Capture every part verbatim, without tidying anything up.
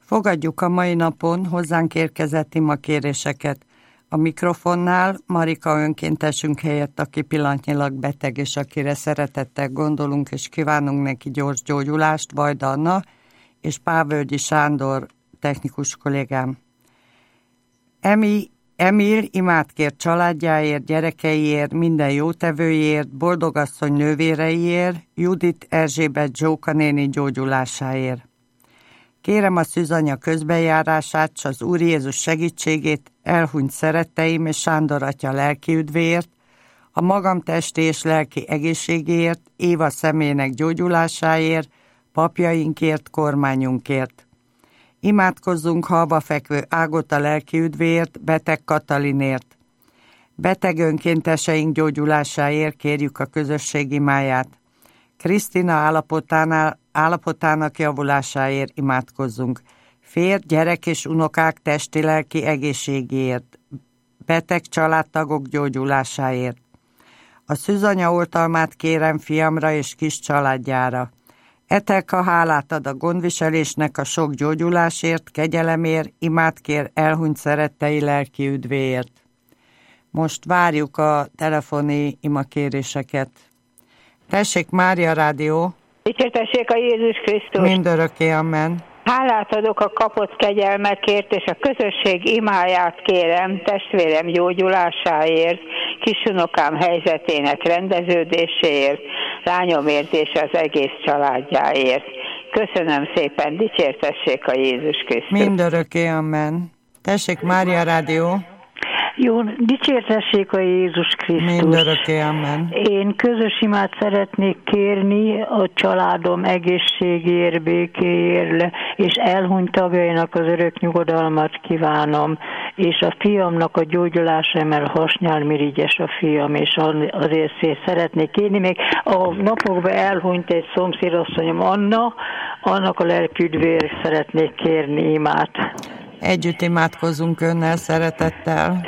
Fogadjuk a mai napon hozzánk érkezett imakéréseket. A mikrofonnál Marika önkéntesünk helyett, aki pillanatnyilag beteg, és akire szeretettel gondolunk, és kívánunk neki gyors gyógyulást, Vajda Anna, és Pávölgyi Sándor technikus kollégám. Emi, Emil imát kér családjáért, gyerekeiért, minden jótevőjért, boldogasszony nővéreiért, Judit Erzsébet Zsóka néni gyógyulásáért. Kérem a szűzanya közbenjárását, s az Úr Jézus segítségét elhunyt szeretteim és Sándor atya lelki üdvéért, a magam testi és lelki egészségéért, Éva személynek gyógyulásáért, papjainkért, kormányunkért. Imádkozzunk halva fekvő Ágota lelki üdvéért, beteg Katalinért. Beteg önkénteseink gyógyulásáért kérjük a közösség imáját. Krisztina állapotánál, állapotának javulásáért imádkozzunk. Férj, gyerek és unokák testi-lelki egészségéért. Beteg családtagok gyógyulásáért. A szűzanya oltalmát kérem fiamra és kis családjára. Etelka hálát ad a gondviselésnek a sok gyógyulásért, kegyelemért, imát kér elhunyt szerettei lelki üdvéért. Most várjuk a telefoni imakéréseket. Tessék, Mária Rádió! Dicsértessék a Jézus Krisztus! Mindörökké, amen! Hálát adok a kapott kegyelmekért, és a közösség imáját kérem, testvérem gyógyulásáért, kisunokám helyzetének rendeződéséért, lányomért és az egész családjáért. Köszönöm szépen, dicsértessék a Jézus Krisztus! Mindörökké, amen! Tessék, Mária Rádió! Jó, dicsértessék a Jézus Krisztus. Mindörökké, amen. Én közös imát szeretnék kérni a családom egészségéért, békéért, és elhunyt tagjainak az örök nyugodalmat kívánom, és a fiamnak a gyógyulása, mert Hasnyál Mirigyes a fiam, és azért szeretnék kérni. Még a napokban elhunyt egy szomszédasszonyom, Anna, annak a lelküdvéért szeretnék kérni imát. Együtt imádkozzunk önnel, szeretettel.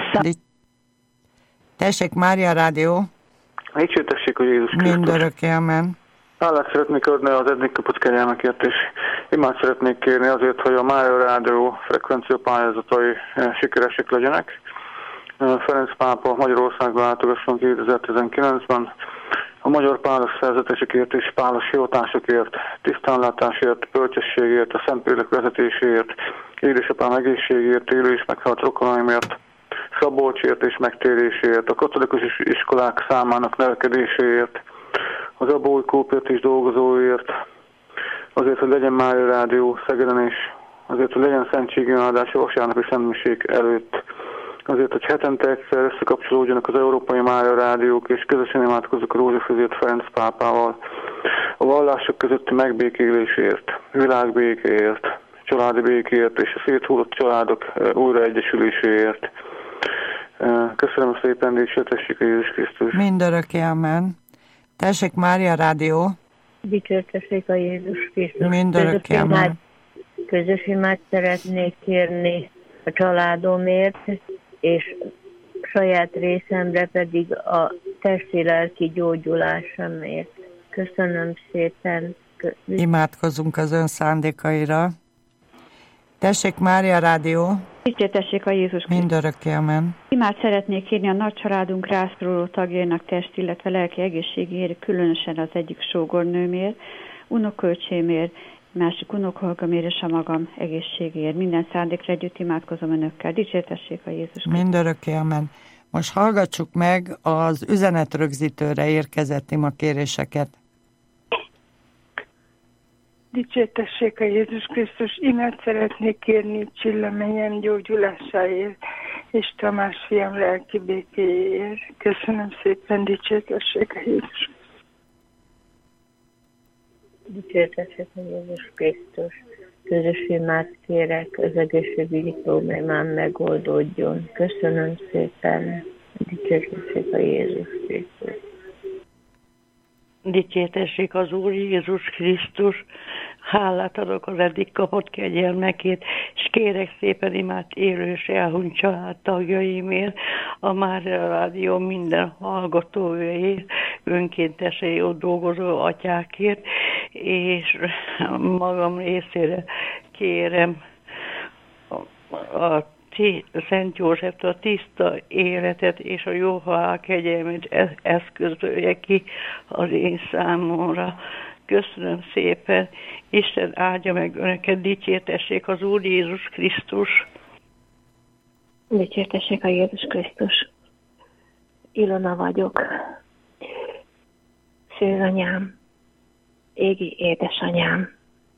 Tessék, Mária Rádió! Dicsértessék a Jézus Krisztus! Mindörökké, amen. Hálát szeretnék adni az eddig kapott kegyelmekért, és imát szeretnék kérni azért, hogy a Mária Rádió frekvencia pályázatai sikeresek legyenek. Ferenc pápa Magyarországba látogasson kétezer-tizenkilencben. A magyar pálos szerzetesekért és pálos hivatásokért, tisztánlátásért, bölcsességért, a Szentlélek vezetéséért, édesapám egészségért, élő és meghalt rokonaimért, Szabolcsért és megtérésért, a katolikus iskolák számának növekedéséért, az Abói Kópért dolgozóért, azért, hogy legyen Mária Rádió Szegeden is, azért, hogy legyen szentségi áldás a vasárnapi szentmiség előtt, azért, hogy hetente egyszer összekapcsolódjanak az Európai Mária Rádiók, és közösen imádkozzuk a Rózsafözért Ferenc pápával, a vallások közötti megbékélésért, világbékéért, családi békéért és a széthullott családok újraegyesüléséért. Köszönöm szépen, dicsértessék a Jézus Krisztus! Mindörökké, amen. Tessék, Mária Rádió! Dicsértessék a Jézus Krisztus! Mindörökké, amen. Közös imát szeretnék kérni a családomért, és saját részemre pedig a testi-lelki gyógyulásamért. Köszönöm szépen! Imádkozunk az ön szándékaira. Tessék, Mária Rádió! Dicsértessék a Jézus Krisztus! Mindörökké, amen. Imát szeretnék kérni a nagy családunk rászoruló tagjainak testi, illetve lelki egészségéért, különösen az egyik sógornőmért, unokölcsémért, másik unokhallgamért és a magam egészségéért. Minden szándékra együtt imádkozom önökkel. Dicsértessék a Jézus Krisztus! Mindörökké, amen. Most hallgassuk meg az üzenetrögzítőre érkezett imakéréseket. Dicsértessék a Jézus Krisztus! Imát szeretnék kérni Csilla mennyem gyógyulásáért, és Tamás fiam lelki békéjéért. Köszönöm szépen, dicsértessék a Jézus! Dicsértessék a Jézus Krisztus! Közös imát kérek, az egészségügyi problémám megoldódjon. Köszönöm szépen, dicsértessék a Jézus Krisztus! Dicsértessék az Úr Jézus Krisztus, hálát adok az eddig kapott kegyelmekét, és kérek szépen imát élő és elhunyt családtagjaimért, a Mária Rádió minden hallgatóért, önkéntesei ott dolgozó atyákért, és magam részére kérem a Szent Józseftől a tiszta életet és a jó halál kegyelmét eszközölje ki az én számomra. Köszönöm szépen, Isten áldja meg önöket, dicsértessék az Úr Jézus Krisztus. Dicsértessék a Jézus Krisztus. Ilona vagyok. Szőanyám, égi édesanyám.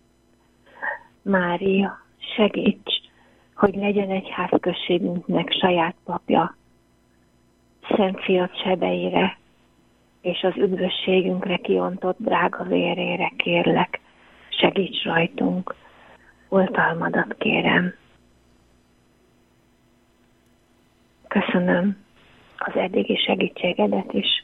Mária, segíts, hogy legyen egyházközségünknek saját papja. Szent fiat sebeire és az üdvösségünkre kiontott drága vérére kérlek, segíts rajtunk, oltalmadat kérem. Köszönöm az eddigi segítségedet is.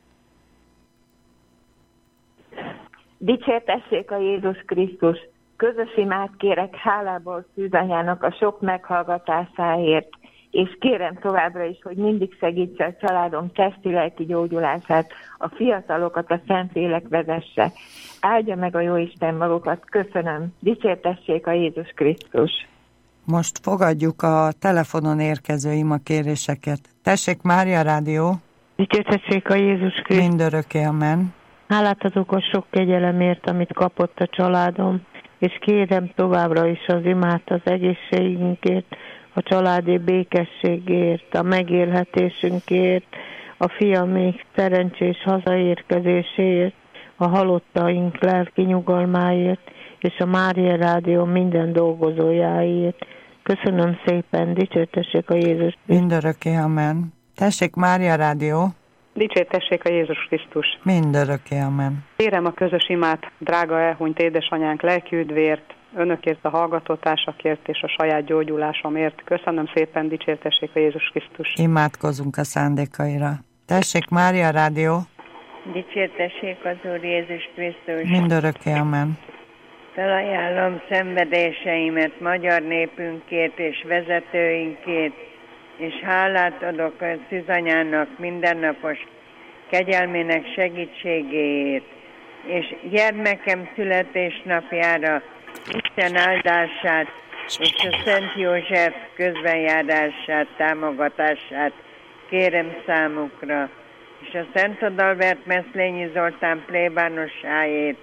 Dicsértessék a Jézus Krisztus! Közös imát kérek hálából Szűzanyának a sok meghallgatásáért, és kérem továbbra is, hogy mindig segítse a családom testi-lelki gyógyulását, a fiatalokat a Szentlélek vezesse. Áldja meg a Jóisten magukat. Köszönöm. Dicsértessék a Jézus Krisztus! Most fogadjuk a telefonon érkező imakéréseket. Tessék, Mária Rádió! Dicsértessék a Jézus Krisztus! Mindörökké, amen! Hálát adok a sok kegyelemért, amit kapott a családom, és kérem továbbra is az imát az egészségünkért, a családi békességért, a megélhetésünkért, a fiamék szerencsés hazaérkezéséért, a halottaink lelki nyugalmáért, és a Mária Rádió minden dolgozójáért. Köszönöm szépen, dicsértessék a Jézus. Mindörökké, amen. Tessék, Mária Rádió. Dicsértessék a Jézus Krisztus. Mindörökké, amen. Kérem a közös imát, drága elhunyt édesanyánk lelki üdvért, önökért a hallgatótársakért és a saját gyógyulásomért. Köszönöm szépen, dicsértessék a Jézus Krisztus. Imádkozunk a szándékaira. Tessék, Mária Rádió. Dicsértessék az Úr Jézus Krisztus. Mindörökké, amen. Felajánlom szenvedéseimet magyar népünkért és vezetőinkért, és hálát adok a Szűzanyának mindennapos kegyelmének segítségéért, és gyermekem születésnapjára Isten áldását és a Szent József közbenjárását, támogatását kérem számukra, és a Szent Adalbert Meszlényi Zoltán plébánosáért,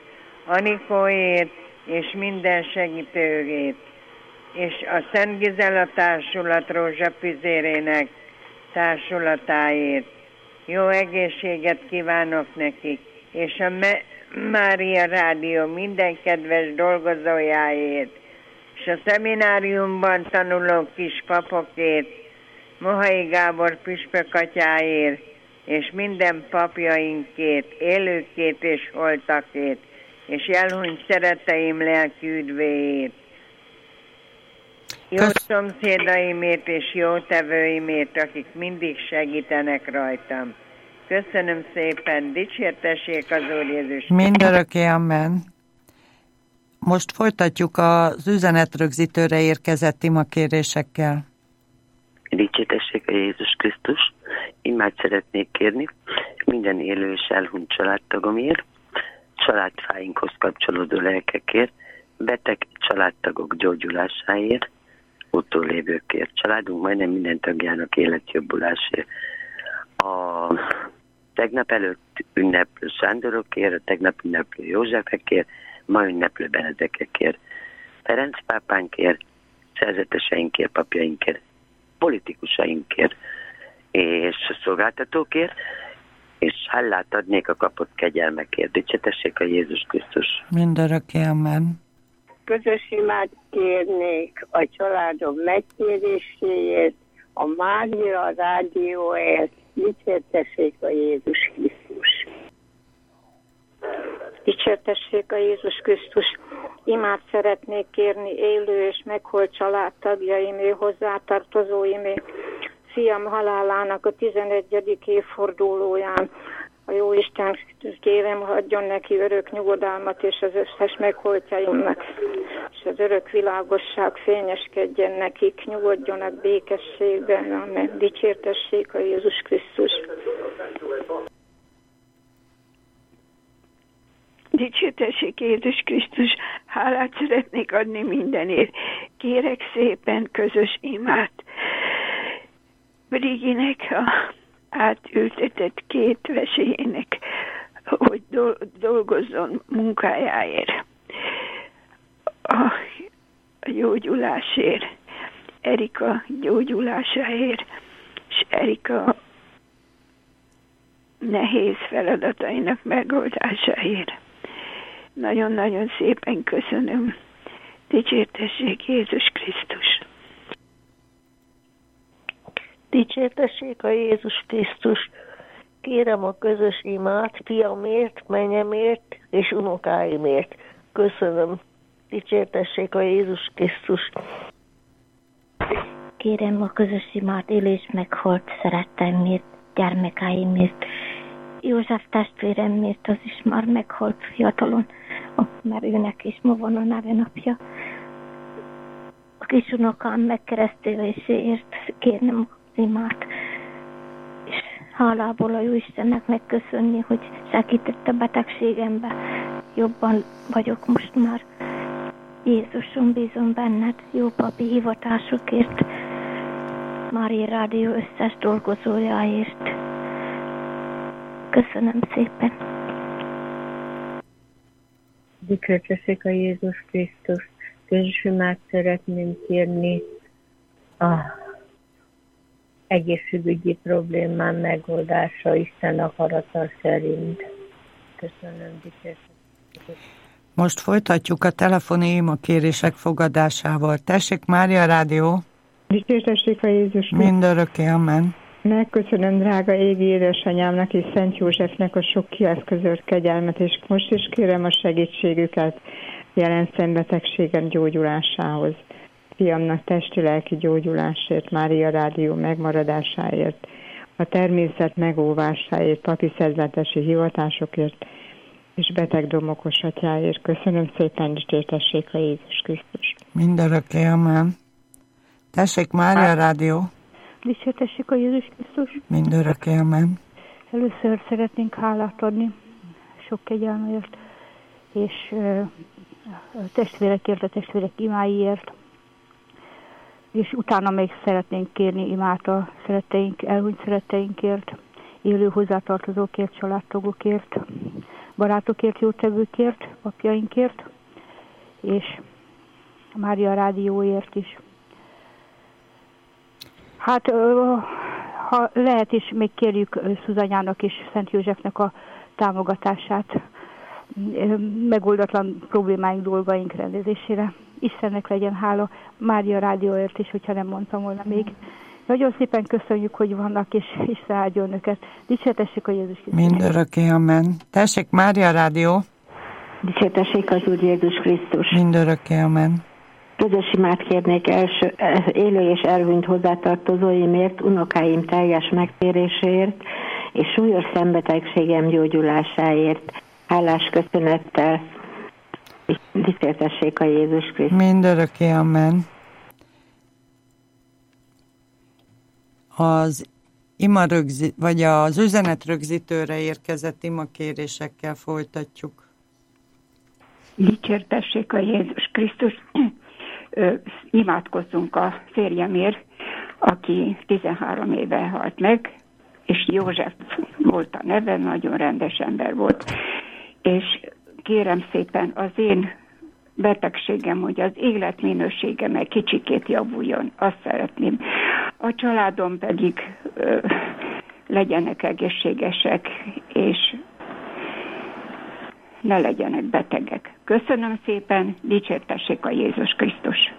Anikóért és minden segítőjét, és a Szent Gizella Társulat rózsapüzérének társulatáért. Jó egészséget kívánok nekik, és a Me- Mária Rádió minden kedves dolgozójáért, és a szemináriumban tanuló kis papokért, Mohai Gábor püspökatyáért, és minden papjainkért, élőkért és holtakért, és elhunyt szeretteim lelki üdvéért. Jó Kösz... szomszédaimért és jó tevőimért, akik mindig segítenek rajtam. Köszönöm szépen, dicsértessék az Úr Jézus. Mindörökké, amen. Most folytatjuk az üzenetrögzítőre érkezett imakérésekkel. Dicsértessék a Jézus Krisztus. Imát szeretnék kérni minden élő és elhunyt családtagomért, családfáinkhoz kapcsolódó lelkekért, beteg családtagok gyógyulásáért, utólévőkért, családunk majdnem minden tagjának életjobbulásért. A tegnap előtt ünneplő Sándorokért, a tegnap ünneplő Józsefekért, ma ünneplő Benedekekért, Ferenc pápánkért, szerzeteseinkért, papjainkért, politikusainkért és szolgáltatókért, és hálát adnék a kapott kegyelmekért. Dicsértessék a Jézus Krisztus. Mindörökké, amen. Közös imát kérnék a családom megkéréséért, a Mária Rádióért. Dicsértessék a Jézus Krisztus. Dicsértessék a Jézus Krisztus. Imát szeretnék kérni élő és meghalt családtagjaimé, hozzátartozóimé, fiam halálának a tizenegyedik évfordulóján. A Jóisten kérem, adjon neki örök nyugodalmat és az összes megholtjaimnak, és az örök világosság fényeskedjen nekik, nyugodjanak békességben, amen. Dicsértessék a Jézus Krisztus. Dicsértessék Jézus Krisztus, hálát szeretnék adni mindenért. kérek szépen közös imát Briginek a átültetett két vesélyének, hogy dolgozzon munkájáért, a gyógyulásért, Erika gyógyulásáért, és Erika nehéz feladatainak megoldásáért. Nagyon-nagyon szépen köszönöm. Dicsértessék Jézus Krisztus! Dicsértessék a Jézus Krisztus! Kérem a közös imát fiamért, mennyemért és unokáimért. Köszönöm. Dicsértessék a Jézus Krisztus! Kérem a közös imát élés meghalt szeretteimért, gyermekeimért, József testvéremért, az is már meghalt fiatalon, mert őnek is ma van a nevenapja. A kisunokám megkereszteléséért kérnem az imát, és hálából a Jóistennek megköszönni, hogy segített a betegségembe. Jobban vagyok most már. Jézusom, bízom benned, jó papi hivatásokért, Mária Rádió összes dolgozójáért. Köszönöm szépen. Dicsértessék a Jézus Krisztus! Közös imát szeretném kérni a egészségügyi problémám megoldása Isten akarata szerint. Köszönöm, dicsértessék. Most folytatjuk a telefoni imakérések fogadásával. Tessék, Mária Rádió! Dicsértessék a Jézus! Mindörökké, amen! Megköszönöm drága égi édesanyámnak és Szent Józsefnek a sok kieszközölt kegyelmet, és most is kérem a segítségüket jelen szembetegségem gyógyulásához. Fiamnak testi-lelki gyógyulásért, Mária Rádió megmaradásáért, a természet megóvásáért, papi szentletesi hivatásokért, és beteg domokos atyáért. Köszönöm szépen, dicsértessék a Jézus Krisztus. Mindörökké, amen. Tessék, Mária Rádió. Dicsértessék a Jézus Krisztus. Mindörökké, amen. Először szeretnénk hálát adni sok kegyelmért, és uh, a testvérekért, a testvérek imáiért, és utána még szeretnénk kérni imát a szeretteink, elhunyt szeretteinkért, élő hozzátartozókért, családtagokért, barátokért, jótevőkért, papjainkért, és a Mária Rádióért is. Hát, ha lehet is, még kérjük Szuzanyának és Szent Józsefnek a támogatását megoldatlan problémáink, dolgaink rendezésére. Istennek legyen hála, Mária Rádióért is, hogyha nem mondtam volna még. Nagyon szépen köszönjük, hogy vannak, és Isten áldja önöket. Dicsértessék a Jézus Krisztus. Mindörökké, amen. Tessék, Mária Rádió. Dicsértessék az Úr Jézus Krisztus. Mindörökké, amen. Közös imát kérnék első, élő és elhunyt hozzátartozóimért, unokáim teljes megtéréséért, és súlyos szembetegségem gyógyulásáért. Hálás köszönettel dicsértessék a Jézus Krisztus. Mindörökké, amen. Az ima rögzi, vagy az üzenet rögzítőre érkezett imakérésekkel folytatjuk. Dicsértessék a Jézus Krisztus. Imádkozzunk a férjemért, aki tizenhárom éve halt meg, és József volt a neve, nagyon rendes ember volt. És kérem szépen, az én betegségem, hogy az életminőségem egy kicsikét javuljon, azt szeretném. A családom pedig ö, legyenek egészségesek, és ne legyenek betegek. Köszönöm szépen, dicsértessék a Jézus Krisztus.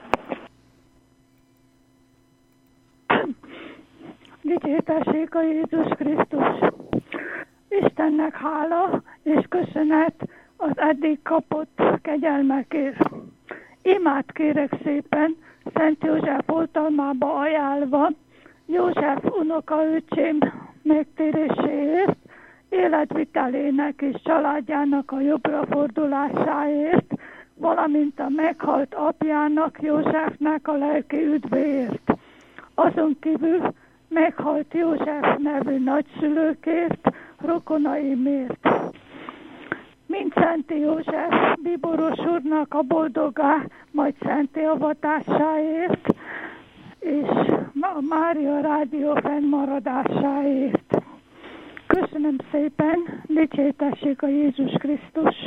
Dicsértessék a Jézus Krisztus. Istennek hála és köszönet az eddig kapott kegyelmekért. Imát kérek szépen, Szent József oltalmába ajánlva, József unokaöcsém megtéréséért, életvitelének és családjának a jobbra fordulásáért, valamint a meghalt apjának, Józsefnek a lelki üdvéért. Azon kívül meghalt József nevű nagyszülőkért, rokonaimért. mint Szenti József bíboros úrnak a boldogá, majd szenti avatásáért, és a Mária Rádió fennmaradásáért. Köszönöm szépen, dicsértessék a Jézus Krisztus!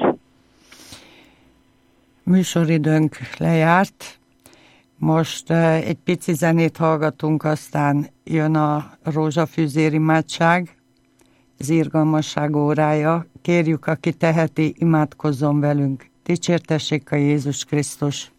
Műsoridőnk lejárt. Most egy pici zenét hallgatunk, aztán jön a rózsafűzér imádság, az irgalmasság órája. Kérjük, aki teheti, imádkozzon velünk. Dicsértessék a Jézus Krisztus!